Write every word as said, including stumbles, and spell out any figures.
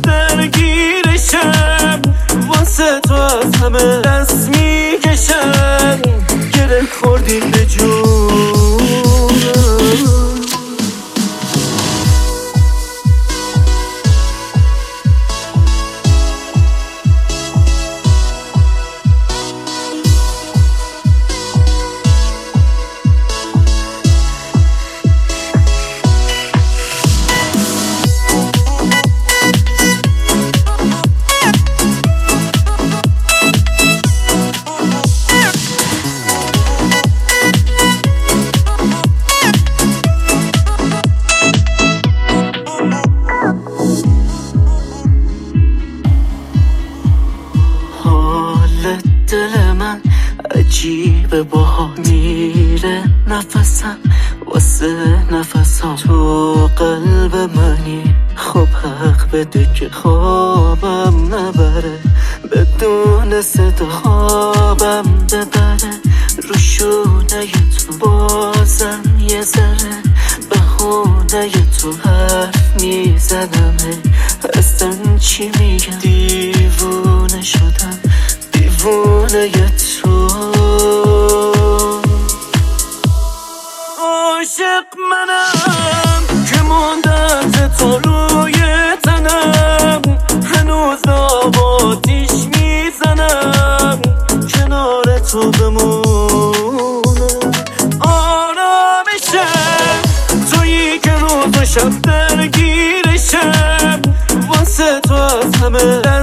شب درگیرشم، واسه تو از همه دست میکشم، گره خوردیم به جون. دل من عجیبه باها میره نفسم واسه نفسم، تو قلب منی خب حق بده که خوابم نبره، بدون صدا خوابم ببره، رو شونه تو بازم یه ذره بهونه تو حرف میزنم، اصلا چی میگم دیوونه شدم، دیوونه تو. عاشق منم که ماندت تو روی تنم، هنوز آب آتیش میزنم کنار تو بمونم، آرامشم تویی که روز و شب درگیرشم، واسه تو از همه